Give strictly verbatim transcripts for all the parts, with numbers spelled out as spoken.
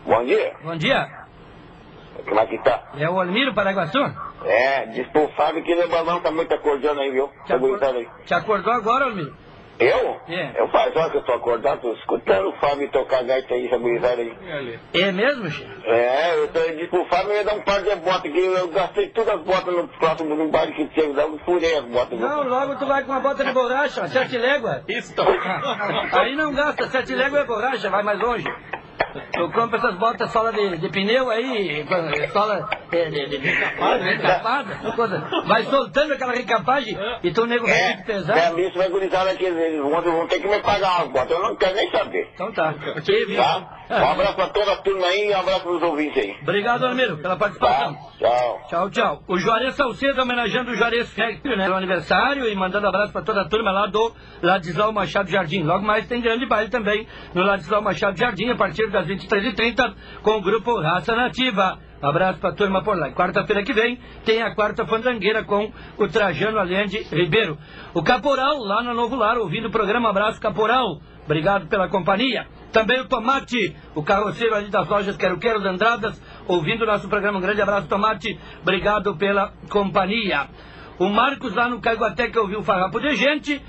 Bom dia. Bom dia. Como é que tá? É o Olmiro Paraguaçu? É, diz pro Fábio que o balão tá muito acordando aí, viu? Te, acor... aí. Te acordou agora, Olmiro? Eu? É. Eu faz hora que eu tô acordado, tô escutando o Fábio tocar gaita aí, essa gurizada aí. É mesmo, Chico? É, eu tô, disse pro Fábio ia dar um par de botas aqui, eu gastei todas as botas no próximo no baile que teve, eu furei as botas. Não, viu? Logo tu vai com uma bota de borracha, sete léguas. Isso. Ah, aí não gasta, sete léguas é borracha, vai mais longe. Eu compro essas botas sola de, de pneu aí, sola de, de, de, de recapada, coisa. Vai soltando aquela recapagem e tu nego vai muito pesado. É, isso vai gurizar aqui, eles vão, vão ter que me pagar umas botas, eu não quero nem saber. Então tá. Tá? Um abraço pra toda a turma aí e um abraço pros ouvintes aí. Obrigado, Almiro, pela participação. Tá, tchau. Tchau, tchau. O Juarez Salcedo homenageando o Juarez Factory, né, no aniversário e mandando abraço pra toda a turma lá do Ladislau Machado Jardim. Logo mais tem grande baile também no Ladislau Machado Jardim a partir das vinte e três e trinta com o grupo Raça Nativa. Abraço pra turma por lá. Quarta-feira que vem tem a quarta fandangueira com o Trajano Allende Ribeiro. O Caporal lá no Novo Lar ouvindo o programa. Abraço, Caporal. Obrigado pela companhia. Também o Tomate, o carroceiro ali das lojas Quero Quero de Andradas, ouvindo o nosso programa. Um grande abraço, Tomate. Obrigado pela companhia. O Marcos lá no Caiguaté que ouviu o farrapo de gente.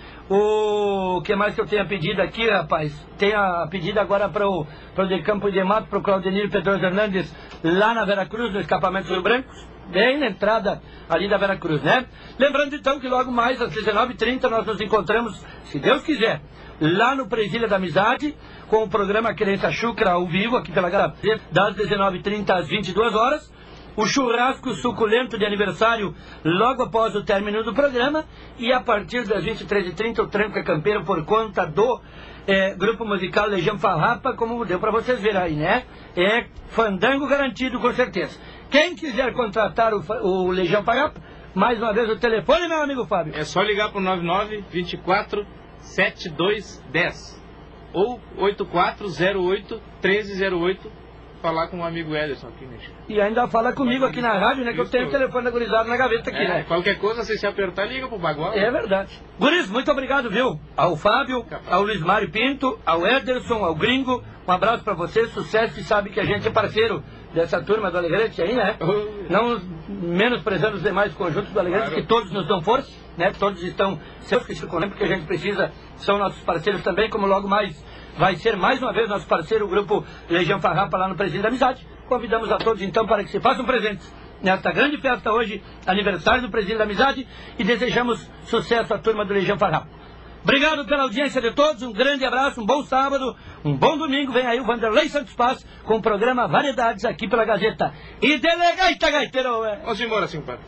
O que mais que eu tenho pedido aqui, rapaz? Tem a pedida agora para o de Campo de Mato, para o Claudenir Pedroso Hernandes, lá na Veracruz, no escapamento do Rio Branco, bem na entrada ali da Veracruz, né? Lembrando então que logo mais às dezenove e trinta nós nos encontramos, se Deus quiser, lá no Presília da Amizade, com o programa Querência Chucra ao vivo, aqui pela Graveta, das dezenove e trinta às vinte e duas horas. O churrasco suculento de aniversário logo após o término do programa. E a partir das vinte e três e trinta o Tranca Campeiro por conta do é, grupo musical Legião Farrapa, como deu para vocês verem aí, né? É fandango garantido, com certeza. Quem quiser contratar o, o Legião Farrapa, mais uma vez o telefone, meu amigo Fábio. É só ligar para o nove nove, vinte e quatro, setenta e dois, dez ou oito quatro zero oito, treze zero oito. Falar com o amigo Ederson aqui, né? E ainda fala comigo aqui na rádio, né? Que eu tenho o telefone da gurizada na gaveta aqui, é, né? Qualquer coisa, você se apertar, liga pro Bagual. É verdade. Guris, muito obrigado, viu? Ao Fábio, ao Luiz Mário Pinto, ao Ederson, ao Gringo. Um abraço pra vocês, sucesso, e sabe que a gente é parceiro dessa turma do Alegrete aí, né? Não menosprezando os demais conjuntos do Alegrete, claro, que todos nos dão força, né? Todos estão seus que se conhecem, porque a gente precisa, são nossos parceiros também, como logo mais vai ser mais uma vez nosso parceiro, o grupo Legião Farrapa, lá no Presídio da Amizade. Convidamos a todos, então, para que se façam presentes nesta grande festa hoje, aniversário do Presídio da Amizade, e desejamos sucesso à turma do Legião Farrapa. Obrigado pela audiência de todos, um grande abraço, um bom sábado, um bom domingo. Vem aí o Vanderlei Santos Paz com o programa Variedades aqui pela Gazeta. E delegaita, gaiteiro! É. Vamos embora, senhor Padre.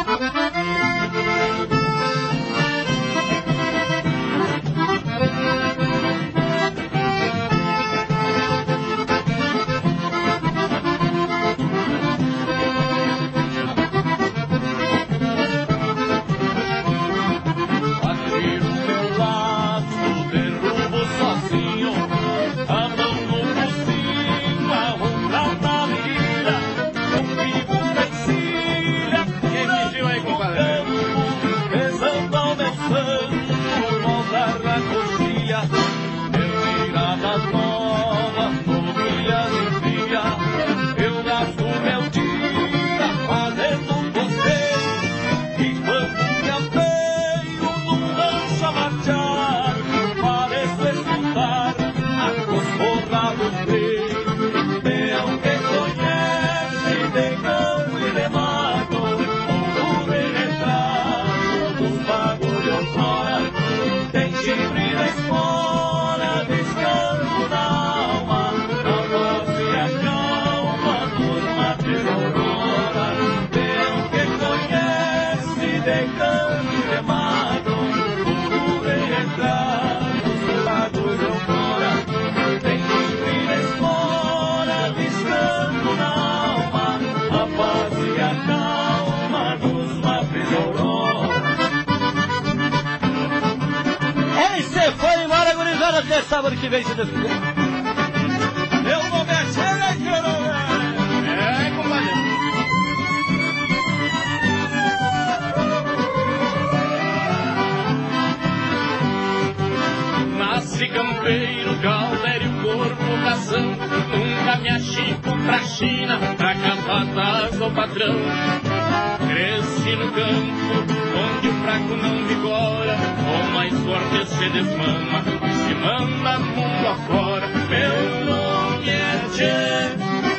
Até sábado que vem, se Deus quiser. Eu vou mexer na coroa. É, compadre. Nasce campeiro, galera e o corpo caçando. Nunca me achico pra China, pra capataz ou patrão. Cresci no campo, onde o fraco não vigora, o mais forte se desmama e se manda mundo afora. Meu nome é Tchê,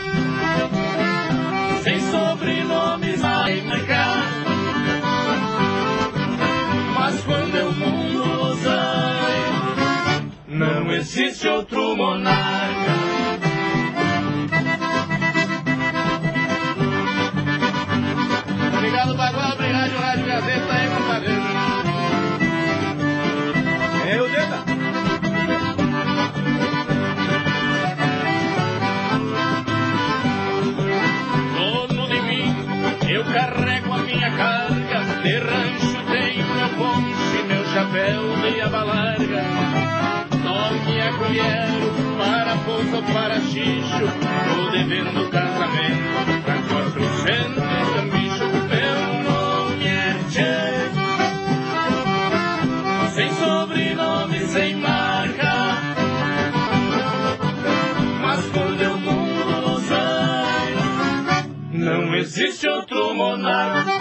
sem sobrenome vai marcar, mas quando eu mundo sai, não existe outro monarca. Obrigado, Bagual, obrigado, Rádio Gazeta aí, compadre. É o Deda. Dono de mim, eu carrego a minha carga, de rancho tenho meu ponche, meu chapéu de aba larga. Toque a colher, para pouso, para xixo, tô devendo casamento pra quatrocentos cambicho. Meu nome é Tchê, sem sobrenome, sem marca, mas quando eu mundo sai, não existe outro monarca.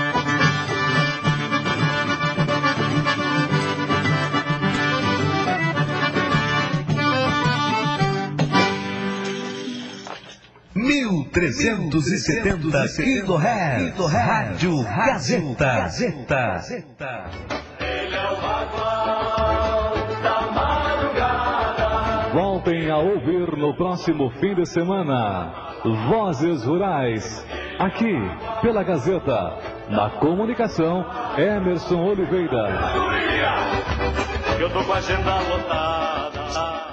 mil trezentos e setenta quilohertz, Rádio Gazeta. Gazeta. Ele é o Bagual da madrugada. Voltem a ouvir no próximo fim de semana Vozes Rurais, aqui pela Gazeta. Na comunicação, Emerson Oliveira. Eu tô com a agenda lotada.